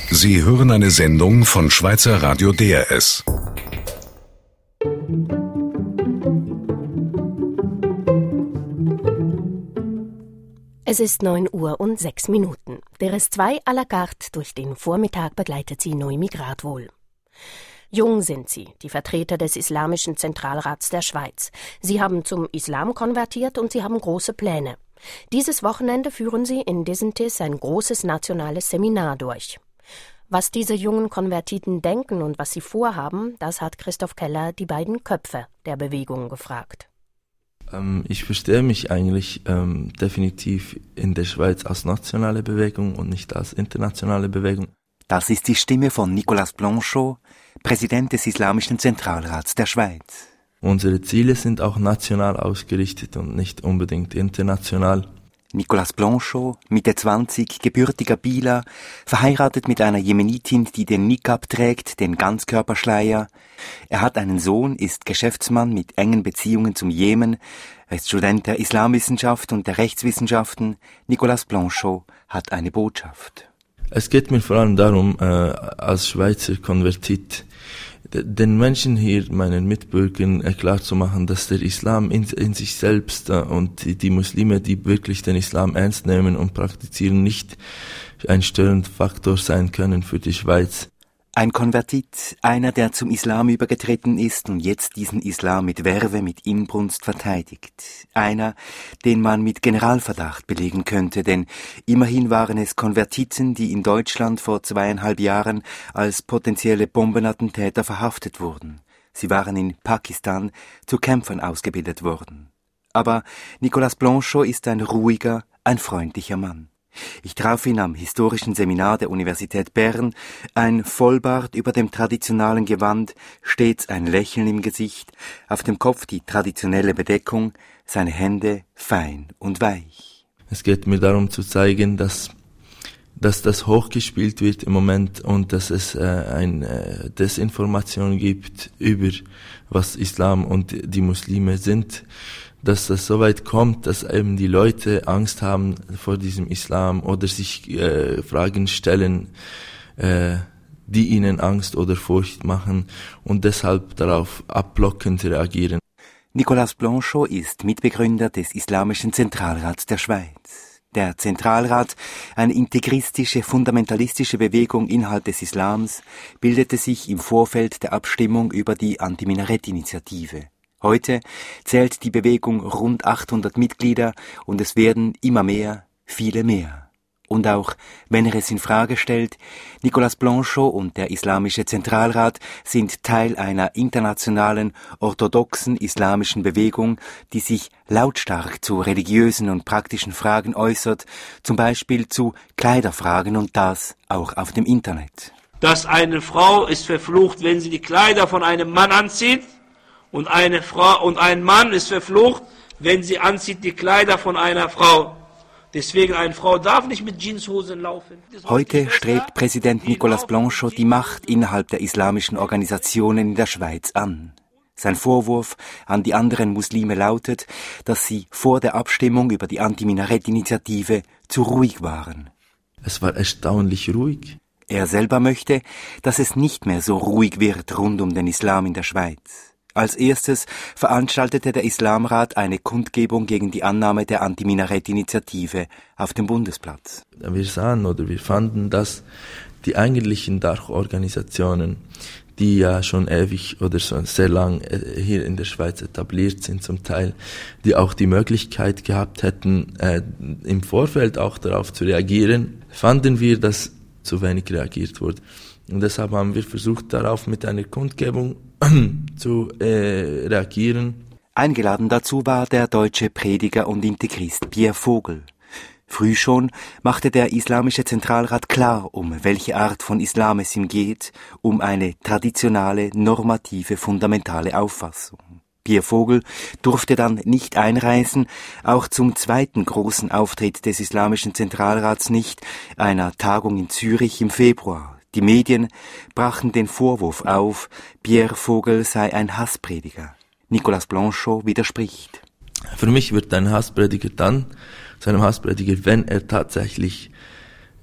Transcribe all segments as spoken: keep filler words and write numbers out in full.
Sie hören eine Sendung von Schweizer Radio D R S. Es ist neun Uhr und sechs Minuten. Der S zwei à la carte durch den Vormittag begleitet sie Noemi Gradwohl. Jung sind sie, die Vertreter des Islamischen Zentralrats der Schweiz. Sie haben zum Islam konvertiert und sie haben große Pläne. Dieses Wochenende führen sie in Disentis ein großes nationales Seminar durch. Was diese jungen Konvertiten denken und was sie vorhaben, das hat Christoph Keller die beiden Köpfe der Bewegung gefragt. Ähm, ich verstehe mich eigentlich ähm, definitiv in der Schweiz als nationale Bewegung und nicht als internationale Bewegung. Das ist die Stimme von Nicolas Blanchot, Präsident des Islamischen Zentralrats der Schweiz. Unsere Ziele sind auch national ausgerichtet und nicht unbedingt international. Nicolas Blanchot, Mitte zwanzig, gebürtiger Bieler, verheiratet mit einer Jemenitin, die den Niqab trägt, den Ganzkörperschleier. Er hat einen Sohn, ist Geschäftsmann mit engen Beziehungen zum Jemen, er ist Student der Islamwissenschaft und der Rechtswissenschaften. Nicolas Blanchot hat eine Botschaft. Es geht mir vor allem darum, äh, als Schweizer Konvertit, den Menschen hier, meinen Mitbürgern, äh, klarzumachen, dass der Islam in, in sich selbst äh, und die, die Muslime, die wirklich den Islam ernst nehmen und praktizieren, nicht ein störender Faktor sein können für die Schweiz. Ein Konvertit, einer, der zum Islam übergetreten ist und jetzt diesen Islam mit Verve, mit Inbrunst verteidigt. Einer, den man mit Generalverdacht belegen könnte, denn immerhin waren es Konvertiten, die in Deutschland vor zweieinhalb Jahren als potenzielle Bombenattentäter verhaftet wurden. Sie waren in Pakistan zu Kämpfern ausgebildet worden. Aber Nicolas Blanchot ist ein ruhiger, ein freundlicher Mann. Ich traf ihn am historischen Seminar der Universität Bern, ein Vollbart über dem traditionellen Gewand, stets ein Lächeln im Gesicht, auf dem Kopf die traditionelle Bedeckung, seine Hände fein und weich. Es geht mir darum zu zeigen, dass dass das hochgespielt wird im Moment und dass es äh, eine äh, Desinformation gibt über was Islam und die Muslime sind, dass das so weit kommt, dass eben die Leute Angst haben vor diesem Islam oder sich äh, Fragen stellen, äh, die ihnen Angst oder Furcht machen und deshalb darauf abblockend reagieren. Nicolas Blanchot ist Mitbegründer des Islamischen Zentralrats der Schweiz. Der Zentralrat, eine integristische, fundamentalistische Bewegung innerhalb des Islams, bildete sich im Vorfeld der Abstimmung über die Anti-Minarett-Initiative. Heute zählt die Bewegung rund achthundert Mitglieder und es werden immer mehr, viele mehr. Und auch wenn er es in Frage stellt, Nicolas Blanchot und der Islamische Zentralrat sind Teil einer internationalen, orthodoxen islamischen Bewegung, die sich lautstark zu religiösen und praktischen Fragen äußert, zum Beispiel zu Kleiderfragen und das auch auf dem Internet. Dass eine Frau ist verflucht, wenn sie die Kleider von einem Mann anzieht, und eine Frau und ein Mann ist verflucht, wenn sie anzieht die Kleider von einer Frau. Deswegen, eine Frau darf nicht mit Jeanshosen laufen. Heute strebt Präsident Nicolas Blanchot die Macht innerhalb der islamischen Organisationen in der Schweiz an. Sein Vorwurf an die anderen Muslime lautet, dass sie vor der Abstimmung über die Anti-Minarett-Initiative zu ruhig waren. Es war erstaunlich ruhig. Er selber möchte, dass es nicht mehr so ruhig wird rund um den Islam in der Schweiz. Als erstes veranstaltete der Islamrat eine Kundgebung gegen die Annahme der Anti-Minarett-Initiative auf dem Bundesplatz. Wir sahen oder wir fanden, dass die eigentlichen Dachorganisationen, die ja schon ewig oder schon sehr lang hier in der Schweiz etabliert sind zum Teil, die auch die Möglichkeit gehabt hätten, äh, im Vorfeld auch darauf zu reagieren, fanden wir, dass zu wenig reagiert wurde. Und deshalb haben wir versucht, darauf mit einer Kundgebung zu äh, reagieren. Eingeladen dazu war der deutsche Prediger und Integrist Pierre Vogel. Früh schon machte der Islamische Zentralrat klar, um welche Art von Islam es ihm geht, um eine traditionale, normative, fundamentale Auffassung. Pierre Vogel durfte dann nicht einreisen, auch zum zweiten großen Auftritt des Islamischen Zentralrats nicht, einer Tagung in Zürich im Februar. Die Medien brachten den Vorwurf auf, Pierre Vogel sei ein Hassprediger. Nicolas Blanchot widerspricht. Für mich wird ein Hassprediger dann zu einem Hassprediger, wenn er tatsächlich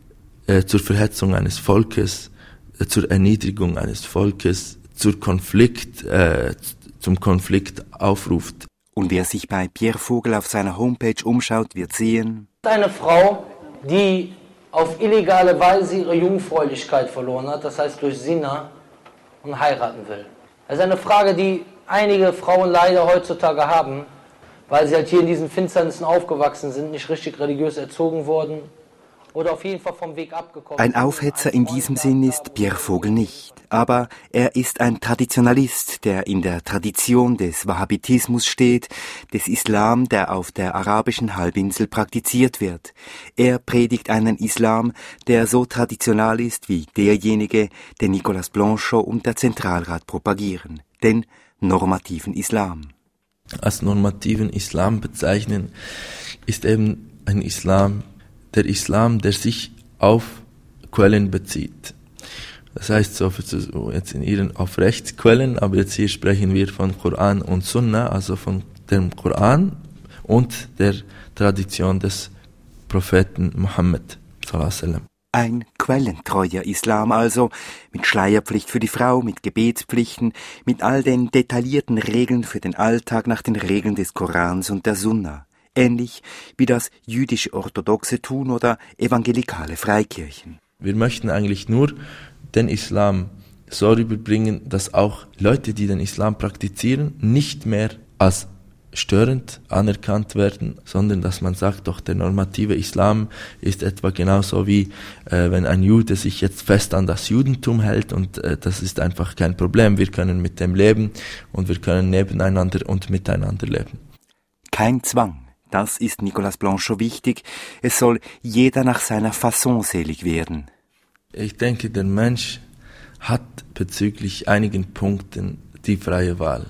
äh, zur Verhetzung eines Volkes, äh, zur Erniedrigung eines Volkes, zur Konflikt, äh, zum Konflikt aufruft. Und wer sich bei Pierre Vogel auf seiner Homepage umschaut, wird sehen: Eine Frau, die auf illegale Weise ihre Jungfräulichkeit verloren hat, das heißt durch Zina, und heiraten will. Das ist eine Frage, die einige Frauen leider heutzutage haben, weil sie halt hier in diesen Finsternissen aufgewachsen sind, nicht richtig religiös erzogen worden oder auf jeden Fall vom Weg abgekommen. Ein Aufhetzer in diesem Sinn ist Pierre Vogel nicht, aber er ist ein Traditionalist, der in der Tradition des Wahhabitismus steht, des Islam, der auf der arabischen Halbinsel praktiziert wird. Er predigt einen Islam, der so traditional ist wie derjenige, den Nicolas Blanchot und der Zentralrat propagieren, den normativen Islam. Als normativen Islam bezeichnen ist eben ein Islam, der Islam, der sich auf Quellen bezieht. Das heißt, so jetzt in ihren auf Rechtsquellen, aber jetzt hier sprechen wir von Koran und Sunna, also von dem Koran und der Tradition des Propheten Mohammed sallallahu alaihi wasallam. Ein quellentreuer Islam also, mit Schleierpflicht für die Frau, mit Gebetspflichten, mit all den detaillierten Regeln für den Alltag nach den Regeln des Korans und der Sunna. Ähnlich wie das jüdisch-orthodoxe tun oder evangelikale Freikirchen. Wir möchten eigentlich nur den Islam so rüberbringen, dass auch Leute, die den Islam praktizieren, nicht mehr als störend anerkannt werden, sondern dass man sagt, doch der normative Islam ist etwa genauso wie äh, wenn ein Jude sich jetzt fest an das Judentum hält und äh, das ist einfach kein Problem. Wir können mit dem leben und wir können nebeneinander und miteinander leben. Kein Zwang. Das ist Nicolas Blanchot wichtig. Es soll jeder nach seiner Fasson selig werden. Ich denke, der Mensch hat bezüglich einigen Punkten die freie Wahl.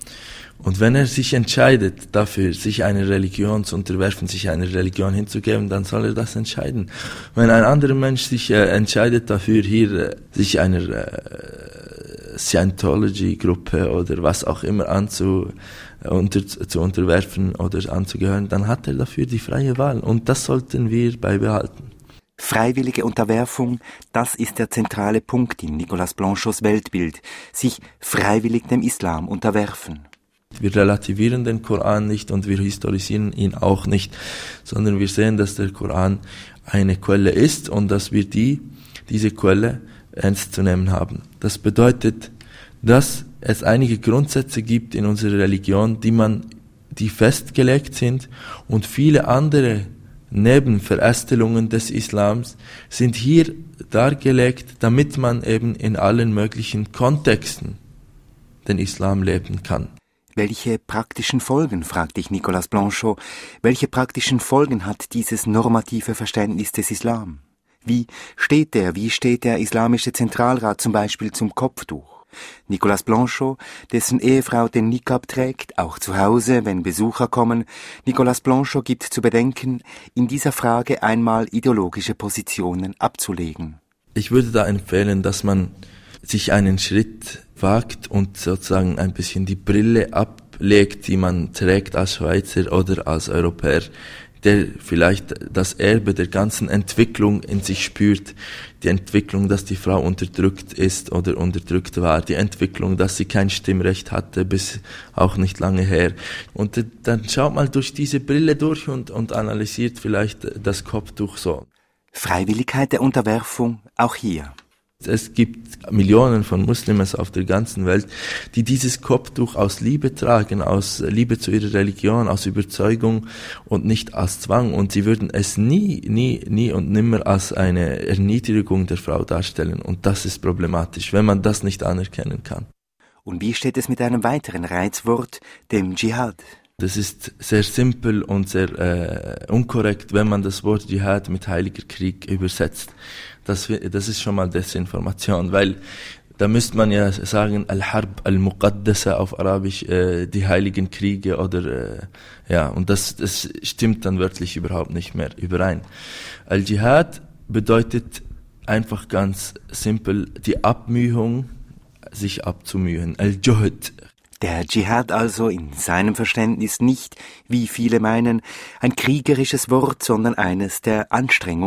Und wenn er sich entscheidet dafür, sich einer Religion zu unterwerfen, sich einer Religion hinzugeben, dann soll er das entscheiden. Wenn ein anderer Mensch sich äh, entscheidet dafür, hier äh, sich einer äh, Scientology-Gruppe oder was auch immer anzu, äh, unter, zu unterwerfen oder anzugehören, dann hat er dafür die freie Wahl. Und das sollten wir beibehalten. Freiwillige Unterwerfung, das ist der zentrale Punkt in Nicolas Blanchots Weltbild. Sich freiwillig dem Islam unterwerfen. Wir relativieren den Koran nicht und wir historisieren ihn auch nicht, sondern wir sehen, dass der Koran eine Quelle ist und dass wir die, diese Quelle ernst zu nehmen haben. Das bedeutet, dass es einige Grundsätze gibt in unserer Religion, die man, die festgelegt sind, und viele andere Nebenverästelungen des Islams sind hier dargelegt, damit man eben in allen möglichen Kontexten den Islam leben kann. Welche praktischen Folgen, fragte ich Nicolas Blanchot, welche praktischen Folgen hat dieses normative Verständnis des Islam? Wie steht der, wie steht der Islamische Zentralrat zum Beispiel zum Kopftuch? Nicolas Blanchot, dessen Ehefrau den Niqab trägt, auch zu Hause, wenn Besucher kommen. Nicolas Blanchot gibt zu bedenken, in dieser Frage einmal ideologische Positionen abzulegen. Ich würde da empfehlen, dass man sich einen Schritt wagt und sozusagen ein bisschen die Brille ablegt, die man trägt als Schweizer oder als Europäer, der vielleicht das Erbe der ganzen Entwicklung in sich spürt, die Entwicklung, dass die Frau unterdrückt ist oder unterdrückt war, die Entwicklung, dass sie kein Stimmrecht hatte, bis auch nicht lange her. Und dann schaut mal durch diese Brille durch und, und analysiert vielleicht das Kopftuch so. Freiwilligkeit der Unterwerfung auch hier. Es gibt Millionen von Muslimen auf der ganzen Welt, die dieses Kopftuch aus Liebe tragen, aus Liebe zu ihrer Religion, aus Überzeugung und nicht als Zwang. Und sie würden es nie, nie, nie und nimmer als eine Erniedrigung der Frau darstellen. Und das ist problematisch, wenn man das nicht anerkennen kann. Und wie steht es mit einem weiteren Reizwort, dem Dschihad? Das ist sehr simpel und sehr äh, unkorrekt, wenn man das Wort Dschihad mit heiliger Krieg übersetzt. Das, das ist schon mal Desinformation, weil da müsste man ja sagen, Al-Harb al-Muqaddasa auf Arabisch, äh, die heiligen Kriege oder, äh, ja, und das, das stimmt dann wörtlich überhaupt nicht mehr überein. Al-Dschihad bedeutet einfach ganz simpel die Abmühung, sich abzumühen. Al-Juhd. Der Dschihad also in seinem Verständnis nicht, wie viele meinen, ein kriegerisches Wort, sondern eines der Anstrengung,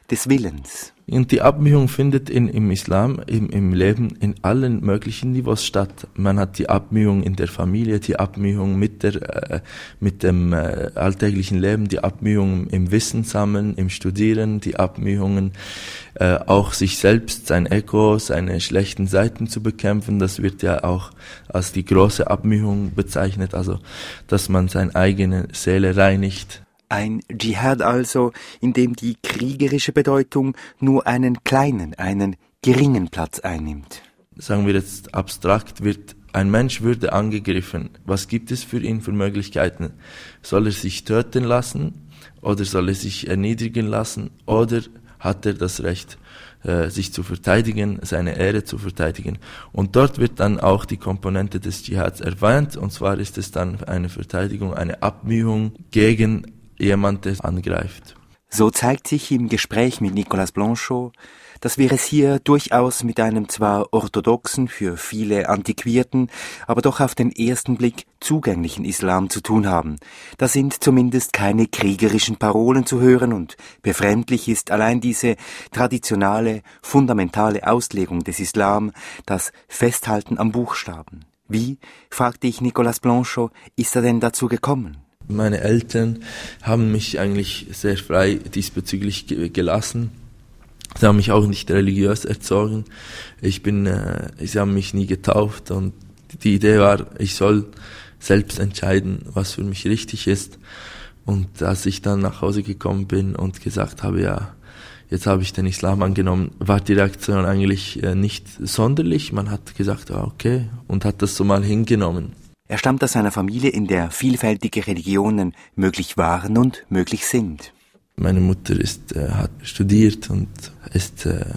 des Willens. Und die Abmühung findet in, im Islam, im, im Leben, in allen möglichen Niveaus statt. Man hat die Abmühung in der Familie, die Abmühung mit der, äh, mit dem äh, alltäglichen Leben, die Abmühung im Wissen sammeln, im Studieren, die Abmühungen, äh, auch sich selbst, sein Ego, seine schlechten Seiten zu bekämpfen. Das wird ja auch als die große Abmühung bezeichnet, also, dass man seine eigene Seele reinigt. Ein Dschihad also, in dem die kriegerische Bedeutung nur einen kleinen, einen geringen Platz einnimmt. Sagen wir jetzt abstrakt, wird ein Mensch würde angegriffen. Was gibt es für ihn für Möglichkeiten? Soll er sich töten lassen oder soll er sich erniedrigen lassen oder hat er das Recht, äh, sich zu verteidigen, seine Ehre zu verteidigen? Und dort wird dann auch die Komponente des Dschihads erwähnt, und zwar ist es dann eine Verteidigung, eine Abmühung gegen jemand, der angreift. So zeigt sich im Gespräch mit Nicolas Blanchot, dass wir es hier durchaus mit einem zwar orthodoxen, für viele antiquierten, aber doch auf den ersten Blick zugänglichen Islam zu tun haben. Da sind zumindest keine kriegerischen Parolen zu hören und befremdlich ist allein diese traditionale, fundamentale Auslegung des Islam, das Festhalten am Buchstaben. Wie, fragte ich Nicolas Blanchot, ist er denn dazu gekommen? Meine Eltern haben mich eigentlich sehr frei diesbezüglich ge- gelassen. Sie haben mich auch nicht religiös erzogen. Ich bin, äh, sie haben mich nie getauft und die Idee war, ich soll selbst entscheiden, was für mich richtig ist. Und als ich dann nach Hause gekommen bin und gesagt habe, ja, jetzt habe ich den Islam angenommen, war die Reaktion eigentlich äh, nicht sonderlich. Man hat gesagt, ah, okay, und hat das so mal hingenommen. Er stammt aus einer Familie, in der vielfältige Religionen möglich waren und möglich sind. Meine Mutter ist, äh, hat studiert und ist äh,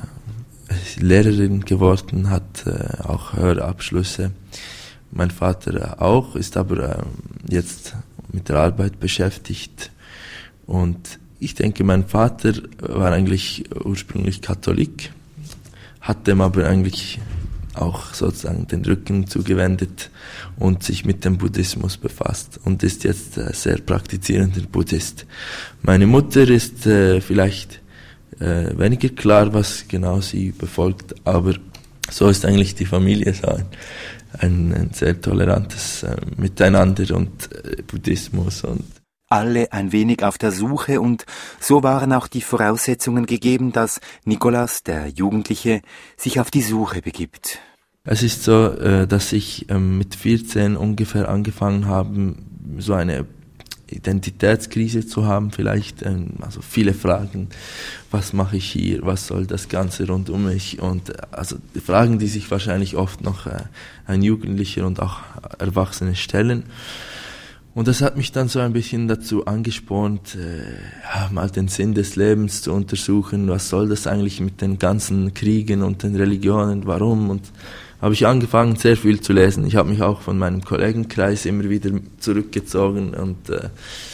Lehrerin geworden, hat äh, auch höhere Abschlüsse. Mein Vater auch, ist aber äh, jetzt mit der Arbeit beschäftigt. Und ich denke, mein Vater war eigentlich ursprünglich Katholik, hat dem aber eigentlich auch sozusagen den Rücken zugewendet und sich mit dem Buddhismus befasst und ist jetzt äh, sehr praktizierender Buddhist. Meine Mutter ist äh, vielleicht äh, weniger klar, was genau sie befolgt, aber so ist eigentlich die Familie so ein, ein, ein sehr tolerantes äh, Miteinander und äh, Buddhismus und alle ein wenig auf der Suche und so waren auch die Voraussetzungen gegeben, dass Nicolas, der Jugendliche, sich auf die Suche begibt. Es ist so, dass ich mit vierzehn ungefähr angefangen habe, so eine Identitätskrise zu haben, vielleicht, also viele Fragen, was mache ich hier, was soll das Ganze rund um mich und also die Fragen, die sich wahrscheinlich oft noch ein Jugendlicher und auch Erwachsene stellen. Und das hat mich dann so ein bisschen dazu angespornt, äh, ja, mal den Sinn des Lebens zu untersuchen. Was soll das eigentlich mit den ganzen Kriegen und den Religionen, warum? Und habe ich angefangen, sehr viel zu lesen. Ich habe mich auch von meinem Kollegenkreis immer wieder zurückgezogen und äh,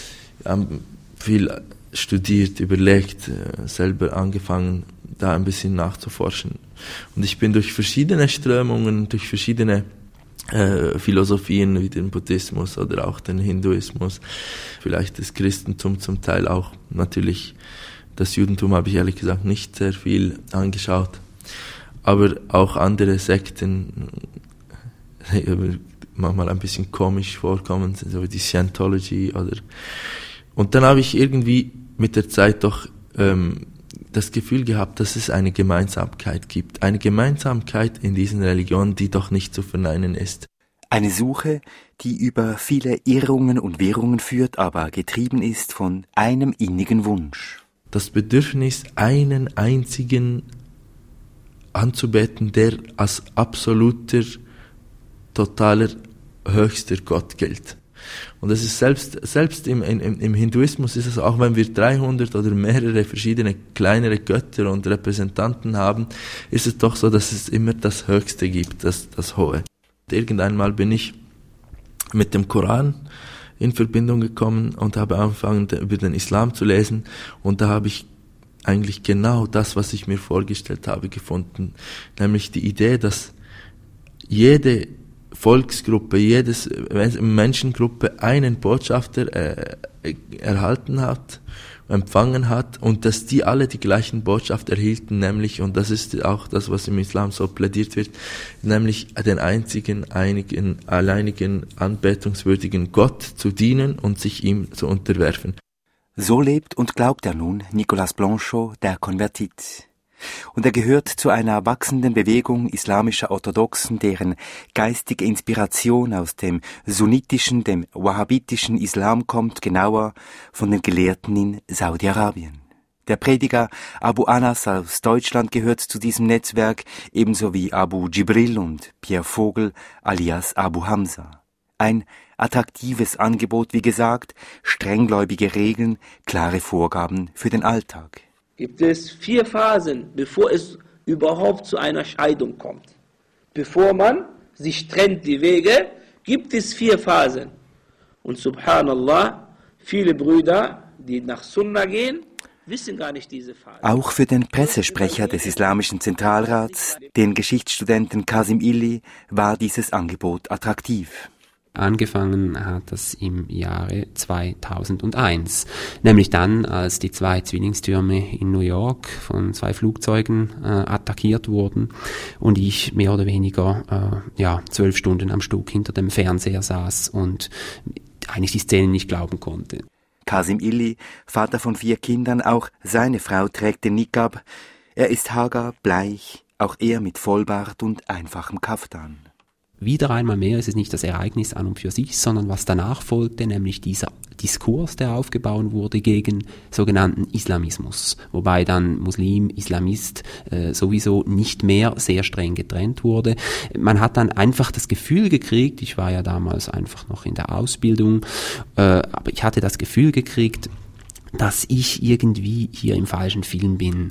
viel studiert, überlegt, äh, selber angefangen, da ein bisschen nachzuforschen. Und ich bin durch verschiedene Strömungen, durch verschiedene Äh, Philosophien wie den Buddhismus oder auch den Hinduismus, vielleicht das Christentum zum Teil auch, natürlich das Judentum habe ich ehrlich gesagt nicht sehr viel angeschaut, aber auch andere Sekten, die manchmal ein bisschen komisch vorkommen, so wie die Scientology oder und dann habe ich irgendwie mit der Zeit doch ähm, das Gefühl gehabt, dass es eine Gemeinsamkeit gibt. Eine Gemeinsamkeit in diesen Religionen, die doch nicht zu verneinen ist. Eine Suche, die über viele Irrungen und Wirrungen führt, aber getrieben ist von einem innigen Wunsch. Das Bedürfnis, einen einzigen anzubeten, der als absoluter, totaler, höchster Gott gilt. Und das ist selbst, selbst im, im, im Hinduismus ist es, auch wenn wir dreihundert oder mehrere verschiedene kleinere Götter und Repräsentanten haben, ist es doch so, dass es immer das Höchste gibt, das, das Hohe. Und irgendeinmal bin ich mit dem Koran in Verbindung gekommen und habe angefangen, über den Islam zu lesen und da habe ich eigentlich genau das, was ich mir vorgestellt habe, gefunden. Nämlich die Idee, dass jede Volksgruppe, jede Menschengruppe einen Botschafter äh, erhalten hat empfangen hat und dass die alle die gleichen Botschaft erhielten, nämlich, und das ist auch das, was im Islam so plädiert wird, nämlich den einzigen, einigen, alleinigen, anbetungswürdigen Gott zu dienen und sich ihm zu unterwerfen. So lebt und glaubt er nun, Nicolas Blanchot, der Konvertit. Und er gehört zu einer wachsenden Bewegung islamischer Orthodoxen, deren geistige Inspiration aus dem sunnitischen, dem wahhabitischen Islam kommt, genauer von den Gelehrten in Saudi-Arabien. Der Prediger Abu Anas aus Deutschland gehört zu diesem Netzwerk, ebenso wie Abu Jibril und Pierre Vogel alias Abu Hamza. Ein attraktives Angebot, wie gesagt, strenggläubige Regeln, klare Vorgaben für den Alltag. Gibt es vier Phasen, bevor es überhaupt zu einer Scheidung kommt. Bevor man sich trennt, die Wege, gibt es vier Phasen. Und subhanallah, viele Brüder, die nach Sunna gehen, wissen gar nicht diese Phase. Auch für den Pressesprecher des Islamischen Zentralrats, den Geschichtsstudenten Kasim Illi, war dieses Angebot attraktiv. Angefangen hat das im Jahre zweitausendeins, nämlich dann, als die zwei Zwillingstürme in New York von zwei Flugzeugen äh, attackiert wurden und ich mehr oder weniger äh, ja zwölf Stunden am Stück hinter dem Fernseher saß und eigentlich die Szene nicht glauben konnte. Kasim Illi, Vater von vier Kindern, auch seine Frau trägt den Niqab. Er ist hager, bleich, auch er mit Vollbart und einfachem Kaftan. Wieder einmal mehr ist es nicht das Ereignis an und für sich, sondern was danach folgte, nämlich dieser Diskurs, der aufgebaut wurde gegen sogenannten Islamismus, wobei dann Muslim, Islamist äh, sowieso nicht mehr sehr streng getrennt wurde. Man hat dann einfach das Gefühl gekriegt, ich war ja damals einfach noch in der Ausbildung, äh, aber ich hatte das Gefühl gekriegt, dass ich irgendwie hier im falschen Film bin.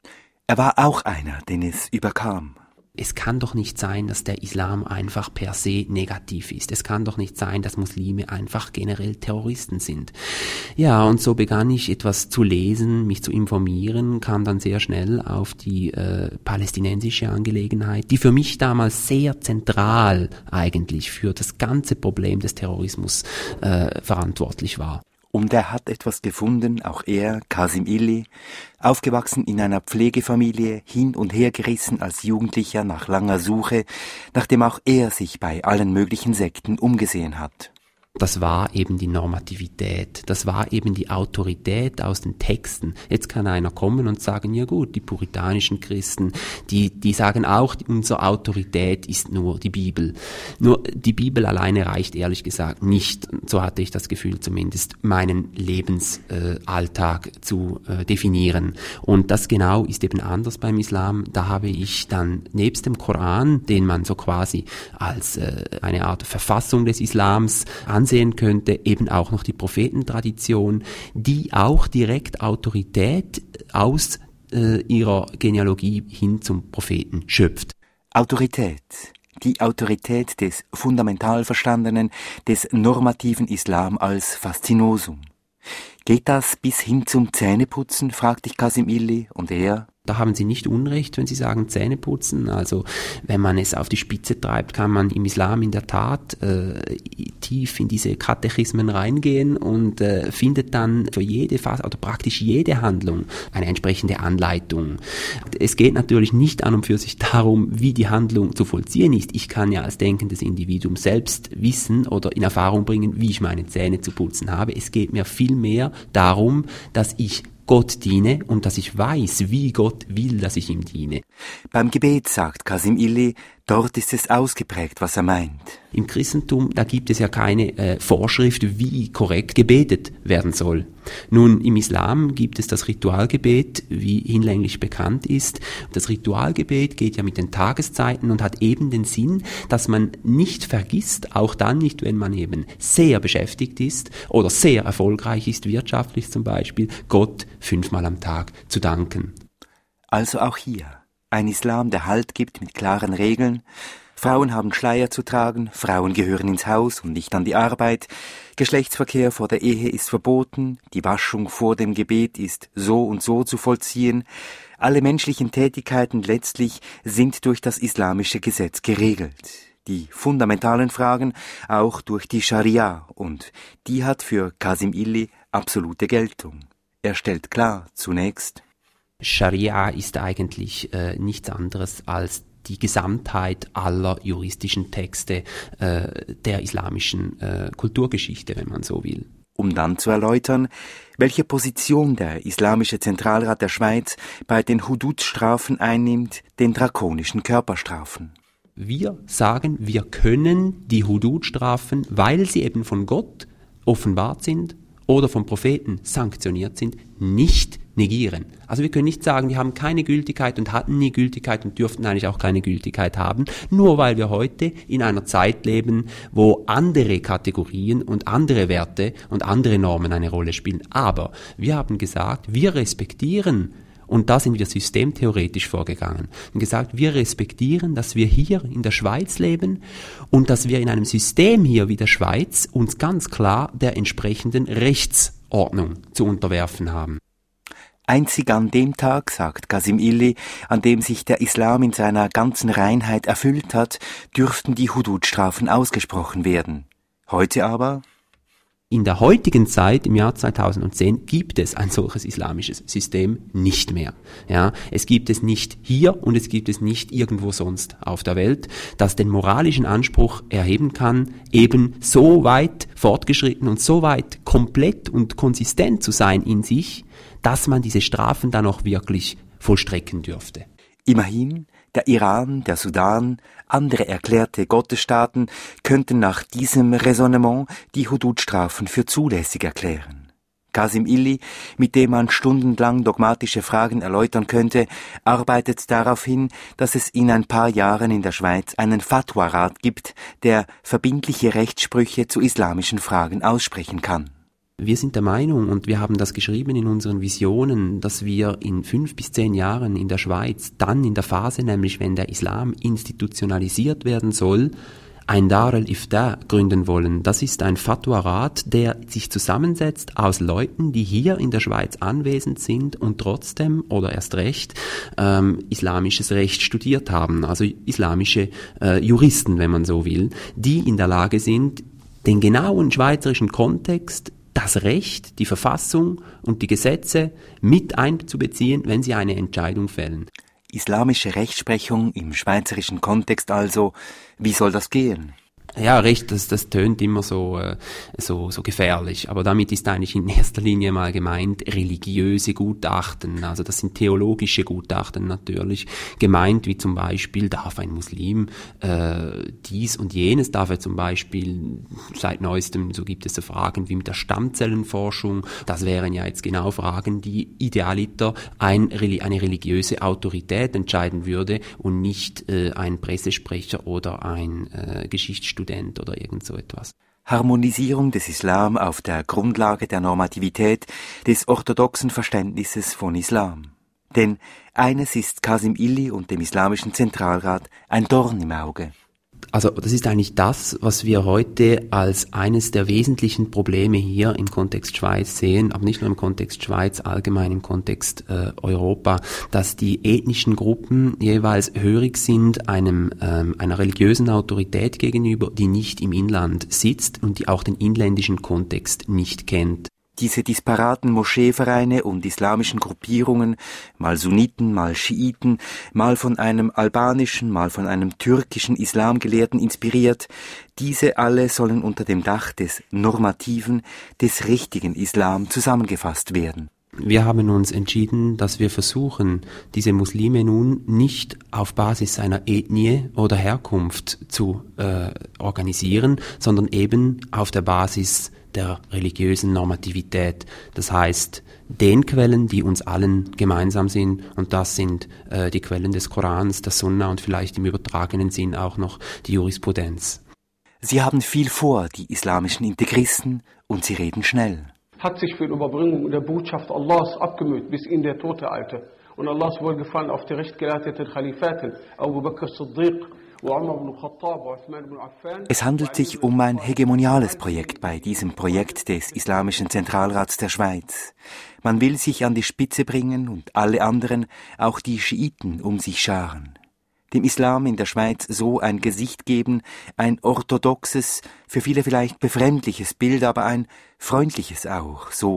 Er war auch einer, den es überkam. Es kann doch nicht sein, dass der Islam einfach per se negativ ist. Es kann doch nicht sein, dass Muslime einfach generell Terroristen sind. Ja, und so begann ich etwas zu lesen, mich zu informieren, kam dann sehr schnell auf die äh, palästinensische Angelegenheit, die für mich damals sehr zentral eigentlich für das ganze Problem des Terrorismus äh, verantwortlich war. Und er hat etwas gefunden, auch er, Kasim Illi, aufgewachsen in einer Pflegefamilie, hin und her gerissen als Jugendlicher nach langer Suche, nachdem auch er sich bei allen möglichen Sekten umgesehen hat. Das war eben die Normativität, das war eben die Autorität aus den Texten. Jetzt kann einer kommen und sagen, ja gut, die puritanischen Christen, die, die sagen auch, unsere Autorität ist nur die Bibel. Nur die Bibel alleine reicht ehrlich gesagt nicht, so hatte ich das Gefühl zumindest, meinen Lebensalltag äh, zu äh, definieren. Und das genau ist eben anders beim Islam. Da habe ich dann nebst dem Koran, den man so quasi als äh, eine Art Verfassung des Islams ansehen könnte, eben auch noch die Prophetentradition, die auch direkt Autorität aus äh, ihrer Genealogie hin zum Propheten schöpft. Autorität. Die Autorität des fundamental Verstandenen, des normativen Islam als Faszinosum. Geht das bis hin zum Zähneputzen, fragt ich Kasim Illi, und er: Da haben Sie nicht Unrecht, wenn Sie sagen Zähneputzen. Also wenn man es auf die Spitze treibt, kann man im Islam in der Tat äh, tief in diese Katechismen reingehen und äh, findet dann für jede Phase oder praktisch jede Handlung eine entsprechende Anleitung. Es geht natürlich nicht an und für sich darum, wie die Handlung zu vollziehen ist. Ich kann ja als denkendes Individuum selbst wissen oder in Erfahrung bringen, wie ich meine Zähne zu putzen habe. Es geht mir vielmehr darum, dass ich Gott diene und dass ich weiß, wie Gott will, dass ich ihm diene. Beim Gebet, sagt Kasim Illi, dort ist es ausgeprägt, was er meint. Im Christentum, da gibt es ja keine äh, Vorschrift, wie korrekt gebetet werden soll. Nun, im Islam gibt es das Ritualgebet, wie hinlänglich bekannt ist. Das Ritualgebet geht ja mit den Tageszeiten und hat eben den Sinn, dass man nicht vergisst, auch dann nicht, wenn man eben sehr beschäftigt ist oder sehr erfolgreich ist, wirtschaftlich zum Beispiel, Gott fünfmal am Tag zu danken. Also auch hier ein Islam, der Halt gibt mit klaren Regeln. Frauen haben Schleier zu tragen, Frauen gehören ins Haus und nicht an die Arbeit. Geschlechtsverkehr vor der Ehe ist verboten, die Waschung vor dem Gebet ist so und so zu vollziehen. Alle menschlichen Tätigkeiten letztlich sind durch das islamische Gesetz geregelt. Die fundamentalen Fragen auch durch die Scharia, und die hat für Kasim Illi absolute Geltung. Er stellt klar, zunächst: Scharia ist eigentlich äh, nichts anderes als die Gesamtheit aller juristischen Texte äh, der islamischen äh, Kulturgeschichte, wenn man so will. Um dann zu erläutern, welche Position der Islamische Zentralrat der Schweiz bei den Hudud-Strafen einnimmt, den drakonischen Körperstrafen. Wir sagen, wir können die Hudud-Strafen, weil sie eben von Gott offenbart sind oder vom Propheten sanktioniert sind, nicht negieren. Also wir können nicht sagen, die haben keine Gültigkeit und hatten nie Gültigkeit und dürften eigentlich auch keine Gültigkeit haben, nur weil wir heute in einer Zeit leben, wo andere Kategorien und andere Werte und andere Normen eine Rolle spielen. Aber wir haben gesagt, wir respektieren, und da sind wir systemtheoretisch vorgegangen und gesagt, wir respektieren, dass wir hier in der Schweiz leben und dass wir in einem System hier wie der Schweiz uns ganz klar der entsprechenden Rechtsordnung zu unterwerfen haben. Einzig an dem Tag, sagt Qasim Illi, an dem sich der Islam in seiner ganzen Reinheit erfüllt hat, dürften die Hudud-Strafen ausgesprochen werden. Heute aber? In der heutigen Zeit, im Jahr zweitausendzehn, gibt es ein solches islamisches System nicht mehr. Ja, es gibt es nicht hier und es gibt es nicht irgendwo sonst auf der Welt, das den moralischen Anspruch erheben kann, eben so weit fortgeschritten und so weit komplett und konsistent zu sein in sich, dass man diese Strafen dann auch wirklich vollstrecken dürfte. Immerhin, der Iran, der Sudan, andere erklärte Gottesstaaten könnten nach diesem Raisonnement die Hudud-Strafen für zulässig erklären. Qasim Illi, mit dem man stundenlang dogmatische Fragen erläutern könnte, arbeitet darauf hin, dass es in ein paar Jahren in der Schweiz einen Fatwa-Rat gibt, der verbindliche Rechtssprüche zu islamischen Fragen aussprechen kann. Wir sind der Meinung, und wir haben das geschrieben in unseren Visionen, dass wir in fünf bis zehn Jahren in der Schweiz, dann in der Phase nämlich, wenn der Islam institutionalisiert werden soll, ein Dar al-Ifta gründen wollen. Das ist ein Fatwa-Rat, der sich zusammensetzt aus Leuten, die hier in der Schweiz anwesend sind und trotzdem oder erst recht ähm, islamisches Recht studiert haben, also islamische äh, Juristen, wenn man so will, die in der Lage sind, den genauen schweizerischen Kontext, das Recht, die Verfassung und die Gesetze mit einzubeziehen, wenn sie eine Entscheidung fällen. Islamische Rechtsprechung im schweizerischen Kontext also, wie soll das gehen? Ja, Recht, das, das tönt immer so, äh, so, so gefährlich. Aber damit ist eigentlich in erster Linie mal gemeint religiöse Gutachten. Also das sind theologische Gutachten natürlich. Gemeint wie zum Beispiel, darf ein Muslim äh, dies und jenes, darf er zum Beispiel seit neuestem, so gibt es so Fragen wie mit der Stammzellenforschung. Das wären ja jetzt genau Fragen, die idealiter ein, eine religiöse Autorität entscheiden würde und nicht äh, ein Pressesprecher oder ein äh, Geschichtsstudent oder irgend so etwas. Harmonisierung des Islam auf der Grundlage der Normativität des orthodoxen Verständnisses von Islam. Denn eines ist Qasim Illi und dem Islamischen Zentralrat ein Dorn im Auge. Also das ist eigentlich das, was wir heute als eines der wesentlichen Probleme hier im Kontext Schweiz sehen, aber nicht nur im Kontext Schweiz, allgemein im Kontext äh, Europa, dass die ethnischen Gruppen jeweils hörig sind einem ähm, einer religiösen Autorität gegenüber, die nicht im Inland sitzt und die auch den inländischen Kontext nicht kennt. Diese disparaten Moscheevereine und islamischen Gruppierungen, mal Sunniten, mal Schiiten, mal von einem albanischen, mal von einem türkischen Islamgelehrten inspiriert, diese alle sollen unter dem Dach des normativen, des richtigen Islam zusammengefasst werden. Wir haben uns entschieden, dass wir versuchen, diese Muslime nun nicht auf Basis seiner Ethnie oder Herkunft zu äh, organisieren, sondern eben auf der Basis der religiösen Normativität. Das heißt, den Quellen, die uns allen gemeinsam sind, und das sind äh, die Quellen des Korans, der Sunna und vielleicht im übertragenen Sinn auch noch die Jurisprudenz. Sie haben viel vor, die islamischen Integristen, und sie reden schnell. Hat sich für die Überbringung der Botschaft Allahs abgemüht, bis in der Tote eilte. Und Allahs Wohlgefallen auf die rechtgeleiteten Khalifaten, Abu Bakr Siddiq, Es handelt sich um ein hegemoniales Projekt bei diesem Projekt des Islamischen Zentralrats der Schweiz. Man will sich an die Spitze bringen und alle anderen, auch die Schiiten, um sich scharen. Dem Islam in der Schweiz so ein Gesicht geben, ein orthodoxes, für viele vielleicht befremdliches Bild, aber ein freundliches auch, so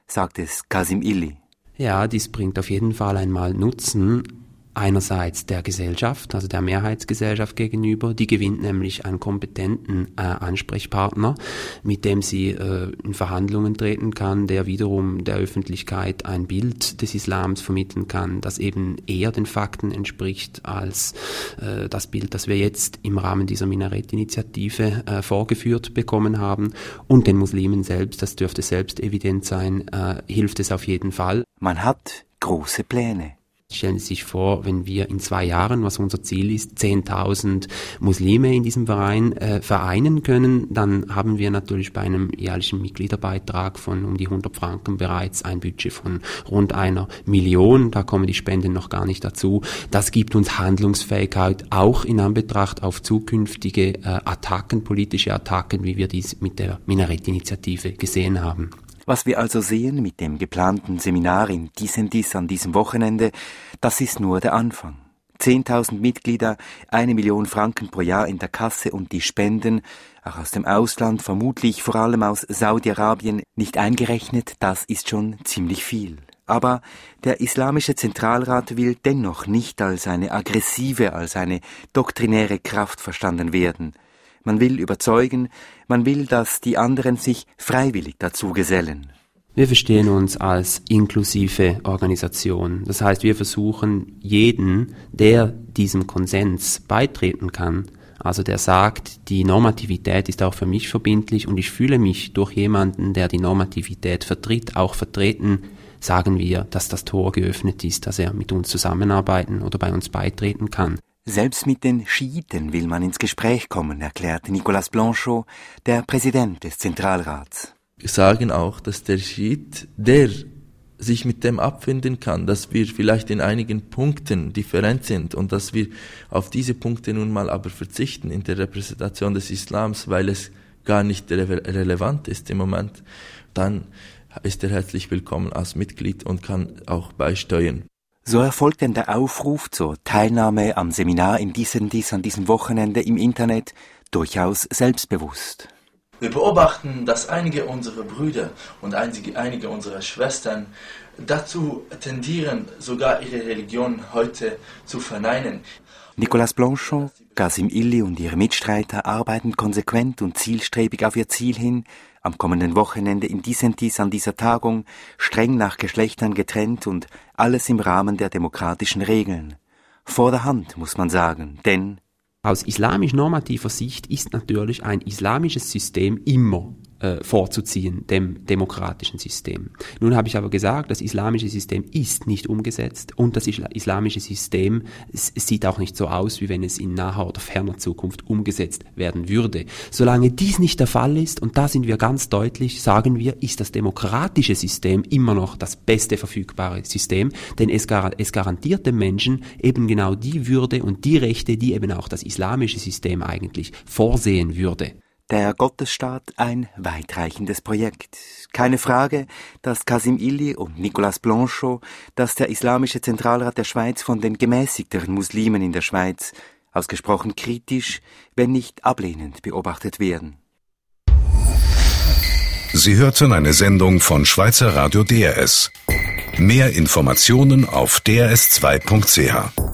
sagt es Qasim Illi. Ja, dies bringt auf jeden Fall einmal Nutzen. Einerseits der Gesellschaft, also der Mehrheitsgesellschaft gegenüber, die gewinnt nämlich einen kompetenten äh, Ansprechpartner, mit dem sie äh, in Verhandlungen treten kann, der wiederum der Öffentlichkeit ein Bild des Islams vermitteln kann, das eben eher den Fakten entspricht als äh, das Bild, das wir jetzt im Rahmen dieser Minarett-Initiative äh, vorgeführt bekommen haben. Und den Muslimen selbst, das dürfte selbst evident sein, äh, hilft es auf jeden Fall. Man hat große Pläne. Stellen Sie sich vor, wenn wir in zwei Jahren, was unser Ziel ist, zehntausend Muslime in diesem Verein äh, vereinen können, dann haben wir natürlich bei einem jährlichen Mitgliederbeitrag von um die hundert Franken bereits ein Budget von rund einer Million. Da kommen die Spenden noch gar nicht dazu. Das gibt uns Handlungsfähigkeit auch in Anbetracht auf zukünftige äh, Attacken, politische Attacken, wie wir dies mit der Minarett-Initiative gesehen haben. Was wir also sehen mit dem geplanten Seminar in Disentis an diesem Wochenende, das ist nur der Anfang. Zehntausend Mitglieder, eine Million Franken pro Jahr in der Kasse und die Spenden, auch aus dem Ausland, vermutlich vor allem aus Saudi-Arabien, nicht eingerechnet, das ist schon ziemlich viel. Aber der Islamische Zentralrat will dennoch nicht als eine aggressive, als eine doktrinäre Kraft verstanden werden. Man will überzeugen, man will, dass die anderen sich freiwillig dazu gesellen. Wir verstehen uns als inklusive Organisation. Das heißt, wir versuchen jeden, der diesem Konsens beitreten kann, also der sagt, die Normativität ist auch für mich verbindlich und ich fühle mich durch jemanden, der die Normativität vertritt, auch vertreten, sagen wir, dass das Tor geöffnet ist, dass er mit uns zusammenarbeiten oder bei uns beitreten kann. Selbst mit den Schiiten will man ins Gespräch kommen, erklärt Nicolas Blanchot, der Präsident des Zentralrats. Wir sagen auch, dass der Schiit, der sich mit dem abfinden kann, dass wir vielleicht in einigen Punkten different sind und dass wir auf diese Punkte nun mal aber verzichten in der Repräsentation des Islams, weil es gar nicht re- relevant ist im Moment, dann ist er herzlich willkommen als Mitglied und kann auch beisteuern. So erfolgt denn der Aufruf zur Teilnahme am Seminar in Disentis an diesem Wochenende im Internet durchaus selbstbewusst. Wir beobachten, dass einige unserer Brüder und einige, einige unserer Schwestern dazu tendieren, sogar ihre Religion heute zu verneinen. Nicolas Blanchot, Qasim Illi und ihre Mitstreiter arbeiten konsequent und zielstrebig auf ihr Ziel hin, am kommenden Wochenende in Disentis an dieser Tagung streng nach Geschlechtern getrennt und alles im Rahmen der demokratischen Regeln. Vor der Hand, muss man sagen, denn aus islamisch-normativer Sicht ist natürlich ein islamisches System immer äh, vorzuziehen, dem demokratischen System. Nun habe ich aber gesagt, das islamische System ist nicht umgesetzt und das islamische System es, es sieht auch nicht so aus, wie wenn es in naher oder ferner Zukunft umgesetzt werden würde. Solange dies nicht der Fall ist, und da sind wir ganz deutlich, sagen wir, ist das demokratische System immer noch das beste verfügbare System, denn es, gar, es garantiert dem Menschen eben genau die Würde und die Rechte, die eben auch das islamische System eigentlich vorsehen würde. Der Gottesstaat ein weitreichendes Projekt. Keine Frage, dass Qasim Illi und Nicolas Blanchot, dass der Islamische Zentralrat der Schweiz von den gemäßigteren Muslimen in der Schweiz ausgesprochen kritisch, wenn nicht ablehnend beobachtet werden. Sie hörten eine Sendung von Schweizer Radio D R S. Mehr Informationen auf d r s zwei punkt c h.